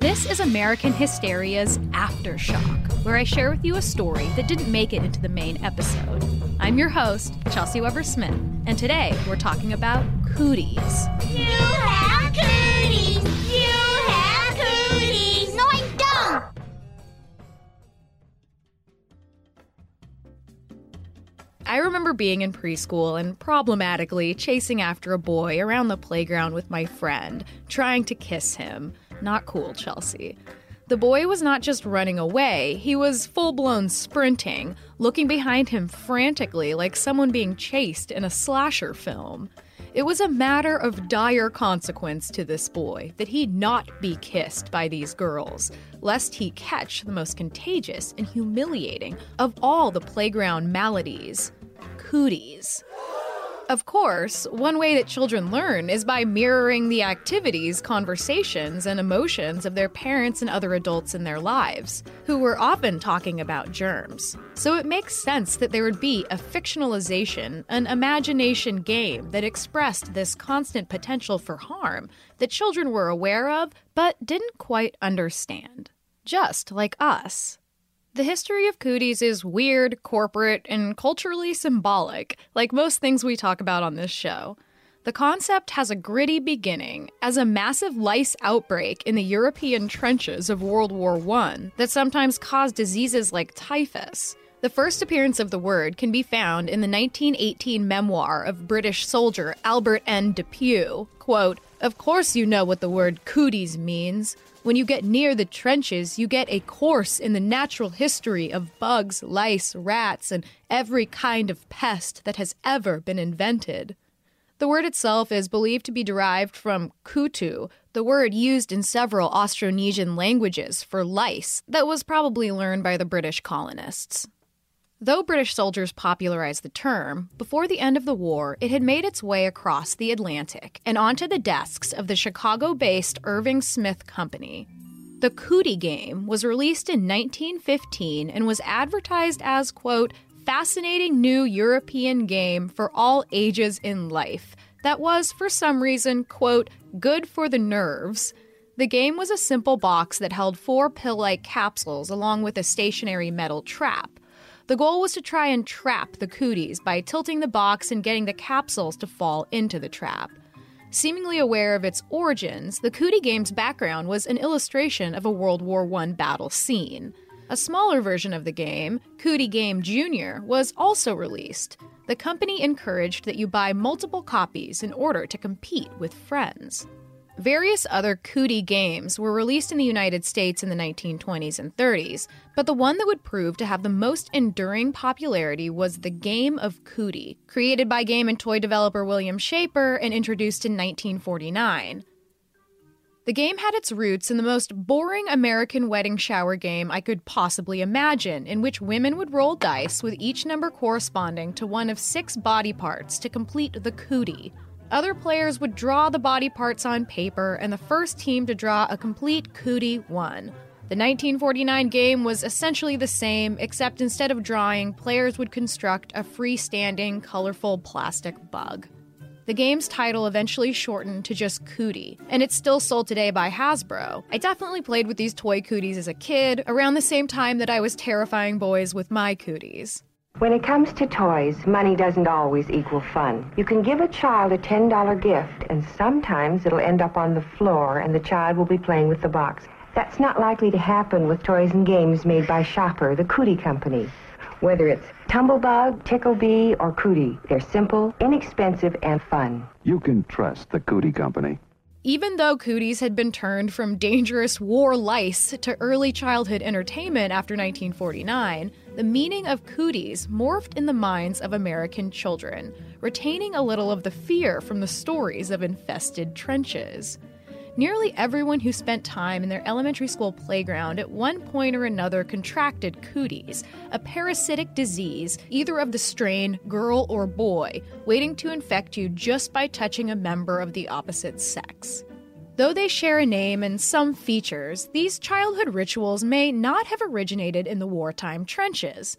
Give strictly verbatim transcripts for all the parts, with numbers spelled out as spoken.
This is American Hysteria's Aftershock, where I share with you a story that didn't make it into the main episode. I'm your host, Chelsea Weber-Smith, and today we're talking about cooties. You have cooties! You have cooties! No, I don't! I remember being in preschool and problematically chasing after a boy around the playground with my friend, trying to kiss him. Not cool, Chelsea. The boy was not just running away, he was full-blown sprinting, looking behind him frantically like someone being chased in a slasher film. It was a matter of dire consequence to this boy that he not be kissed by these girls, lest he catch the most contagious and humiliating of all the playground maladies, cooties. Of course, one way that children learn is by mirroring the activities, conversations, and emotions of their parents and other adults in their lives, who were often talking about germs. So it makes sense that there would be a fictionalization, an imagination game that expressed this constant potential for harm that children were aware of but didn't quite understand. Just like us. The history of cooties is weird, corporate, and culturally symbolic, like most things we talk about on this show. The concept has a gritty beginning as a massive lice outbreak in the European trenches of World War One that sometimes caused diseases like typhus. The first appearance of the word can be found in the nineteen eighteen memoir of British soldier Albert N. Depew. Quote, "Of course you know what the word cooties means. When you get near the trenches, you get a course in the natural history of bugs, lice, rats, and every kind of pest that has ever been invented." The word itself is believed to be derived from kutu, the word used in several Austronesian languages for lice that was probably learned by the British colonists. Though British soldiers popularized the term, before the end of the war, it had made its way across the Atlantic and onto the desks of the Chicago-based Irving Smith Company. The Cootie game was released in nineteen fifteen and was advertised as, quote, fascinating new European game for all ages in life that was, for some reason, quote, good for the nerves. The game was a simple box that held four pill-like capsules along with a stationary metal trap. The goal was to try and trap the cooties by tilting the box and getting the capsules to fall into the trap. Seemingly aware of its origins, the Cootie game's background was an illustration of a World War One battle scene. A smaller version of the game, Cootie Game Junior, was also released. The company encouraged that you buy multiple copies in order to compete with friends. Various other Cootie games were released in the United States in the nineteen twenties and thirties, but the one that would prove to have the most enduring popularity was the Game of Cootie, created by game and toy developer William Shaper and introduced in nineteen forty-nine. The game had its roots in the most boring American wedding shower game I could possibly imagine, in which women would roll dice with each number corresponding to one of six body parts to complete the cootie. Other players would draw the body parts on paper, and the first team to draw a complete cootie won. The nineteen forty-nine game was essentially the same, except instead of drawing, players would construct a freestanding, colorful plastic bug. The game's title eventually shortened to just Cootie, and it's still sold today by Hasbro. I definitely played with these toy cooties as a kid, around the same time that I was terrifying boys with my cooties. When it comes to toys, money doesn't always equal fun. You can give a child a ten dollar gift, and sometimes it'll end up on the floor and the child will be playing with the box. That's not likely to happen with toys and games made by Shopper, the Cootie Company. Whether it's Tumblebug, Ticklebee, or Cootie, they're simple, inexpensive, and fun. You can trust the Cootie Company. Even though cooties had been turned from dangerous war lice to early childhood entertainment after nineteen forty-nine, the meaning of cooties morphed in the minds of American children, retaining a little of the fear from the stories of infested trenches. Nearly everyone who spent time in their elementary school playground at one point or another contracted cooties, a parasitic disease, either of the strain, girl or boy, waiting to infect you just by touching a member of the opposite sex. Though they share a name and some features, these childhood rituals may not have originated in the wartime trenches.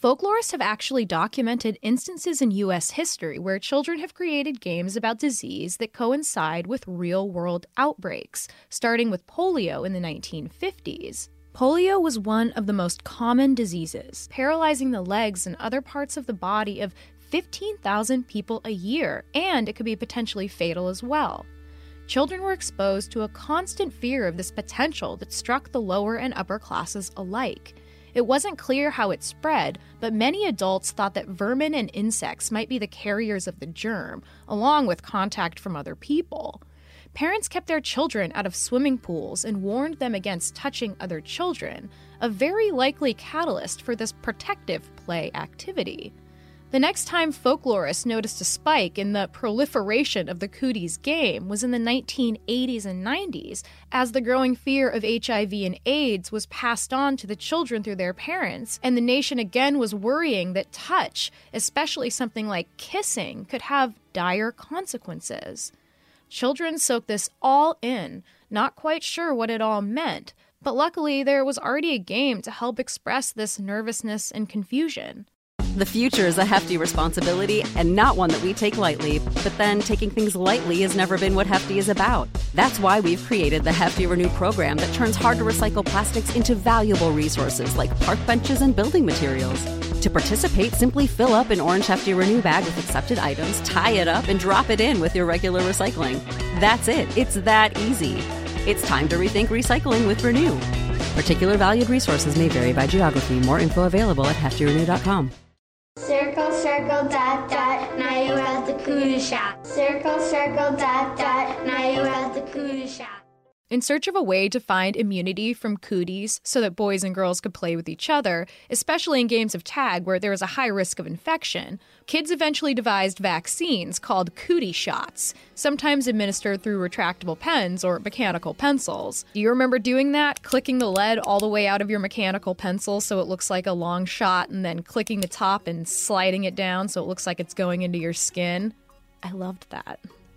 Folklorists have actually documented instances in U S history where children have created games about disease that coincide with real-world outbreaks, starting with polio in the nineteen fifties. Polio was one of the most common diseases, paralyzing the legs and other parts of the body of fifteen thousand people a year, and it could be potentially fatal as well. Children were exposed to a constant fear of this potential that struck the lower and upper classes alike. It wasn't clear how it spread, but many adults thought that vermin and insects might be the carriers of the germ, along with contact from other people. Parents kept their children out of swimming pools and warned them against touching other children, a very likely catalyst for this protective play activity. The next time folklorists noticed a spike in the proliferation of the cooties game was in the nineteen eighties and nineties, as the growing fear of H I V and AIDS was passed on to the children through their parents, and the nation again was worrying that touch, especially something like kissing, could have dire consequences. Children soaked this all in, not quite sure what it all meant, but luckily there was already a game to help express this nervousness and confusion. The future is a hefty responsibility and not one that we take lightly, but then taking things lightly has never been what Hefty is about. That's why we've created the Hefty Renew program that turns hard-to-recycle plastics into valuable resources like park benches and building materials. To participate, simply fill up an orange Hefty Renew bag with accepted items, tie it up, and drop it in with your regular recycling. That's it. It's that easy. It's time to rethink recycling with Renew. Particular valued resources may vary by geography. More info available at hefty renew dot com. Circle, circle, dot, dot, now you're at the cootie shop. Circle, circle, dot, dot, now you're at the cootie shop. In search of a way to find immunity from cooties so that boys and girls could play with each other, especially in games of tag where there was a high risk of infection, kids eventually devised vaccines called cootie shots, sometimes administered through retractable pens or mechanical pencils. Do you remember doing that? Clicking the lead all the way out of your mechanical pencil so it looks like a long shot, and then clicking the top and sliding it down so it looks like it's going into your skin? I loved that.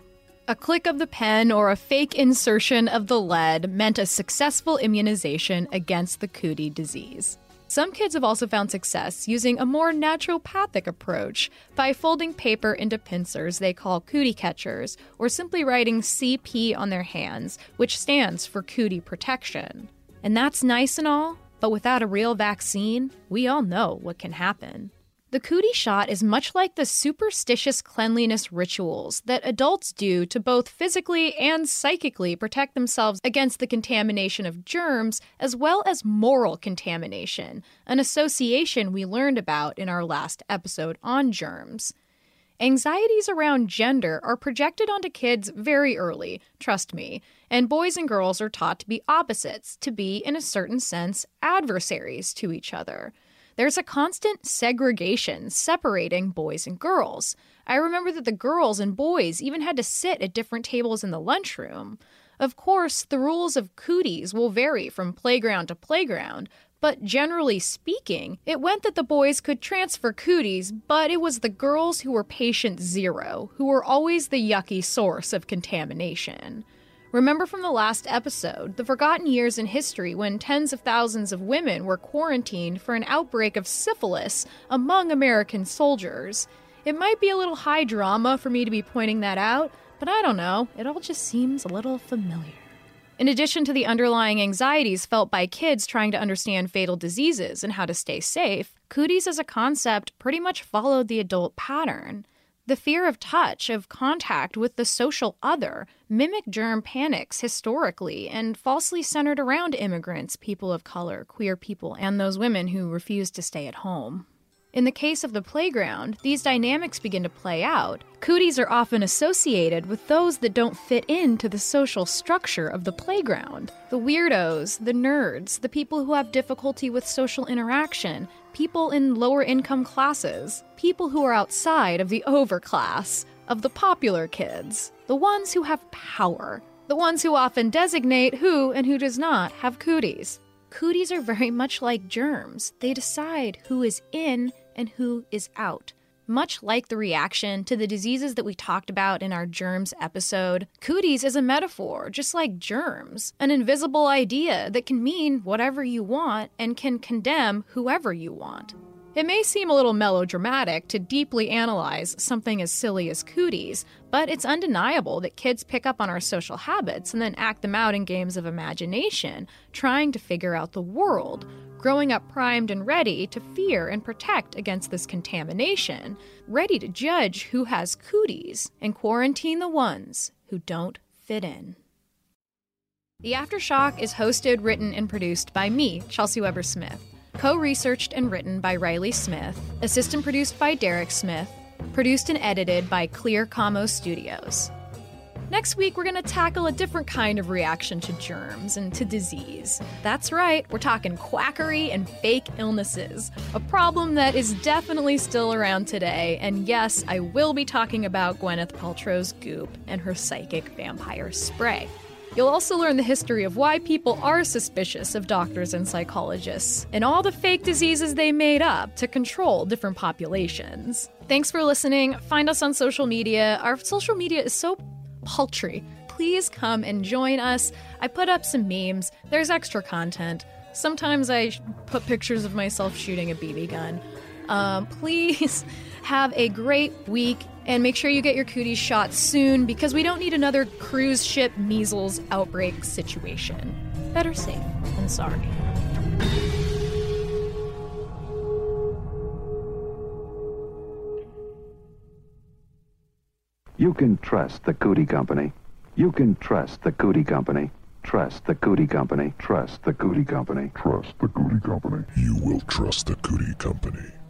A click of the pen or a fake insertion of the lead meant a successful immunization against the cootie disease. Some kids have also found success using a more naturopathic approach by folding paper into pincers they call cootie catchers, or simply writing C P on their hands, which stands for cootie protection. And that's nice and all, but without a real vaccine, we all know what can happen. The cootie shot is much like the superstitious cleanliness rituals that adults do to both physically and psychically protect themselves against the contamination of germs, as well as moral contamination, an association we learned about in our last episode on germs. Anxieties around gender are projected onto kids very early, trust me, and boys and girls are taught to be opposites, to be, in a certain sense, adversaries to each other. There's a constant segregation separating boys and girls. I remember that the girls and boys even had to sit at different tables in the lunchroom. Of course, the rules of cooties will vary from playground to playground, but generally speaking, it went that the boys could transfer cooties, but it was the girls who were patient zero, who were always the yucky source of contamination. Remember from the last episode, the forgotten years in history when tens of thousands of women were quarantined for an outbreak of syphilis among American soldiers. It might be a little high drama for me to be pointing that out, but I don't know, it all just seems a little familiar. In addition to the underlying anxieties felt by kids trying to understand fatal diseases and how to stay safe, cooties as a concept pretty much followed the adult pattern. The fear of touch, of contact with the social other, mimicked germ panics historically and falsely centered around immigrants, people of color, queer people, and those women who refused to stay at home. In the case of the playground, these dynamics begin to play out. Cooties are often associated with those that don't fit into the social structure of the playground. The weirdos, the nerds, the people who have difficulty with social interaction, people in lower income classes, people who are outside of the overclass, of the popular kids, the ones who have power, the ones who often designate who and who does not have cooties. Cooties are very much like germs. They decide who is in and who is out. Much like the reaction to the diseases that we talked about in our germs episode, cooties is a metaphor, just like germs, an invisible idea that can mean whatever you want and can condemn whoever you want. It may seem a little melodramatic to deeply analyze something as silly as cooties, but it's undeniable that kids pick up on our social habits and then act them out in games of imagination, trying to figure out the world, growing up primed and ready to fear and protect against this contamination, ready to judge who has cooties and quarantine the ones who don't fit in. The Aftershock is hosted, written, and produced by me, Chelsea Weber Smith. Co-researched and written by Riley Smith, assistant produced by Derek Smith, produced and edited by Clear Como Studios. Next week, we're going to tackle a different kind of reaction to germs and to disease. That's right, we're talking quackery and fake illnesses, a problem that is definitely still around today, and yes, I will be talking about Gwyneth Paltrow's goop and her psychic vampire spray. You'll also learn the history of why people are suspicious of doctors and psychologists, and all the fake diseases they made up to control different populations. Thanks for listening. Find us on social media. Our social media is so paltry. Please come and join us. I put up some memes. There's extra content. Sometimes I put pictures of myself shooting a B B gun. Um, please have a great week. And make sure you get your cooties shot soon, because we don't need another cruise ship measles outbreak situation. Better safe than sorry. You can trust the Cootie Company. You can trust the Cootie Company. Trust the Cootie Company. Trust the Cootie Company. Trust the Cootie Company. You will trust the Cootie Company.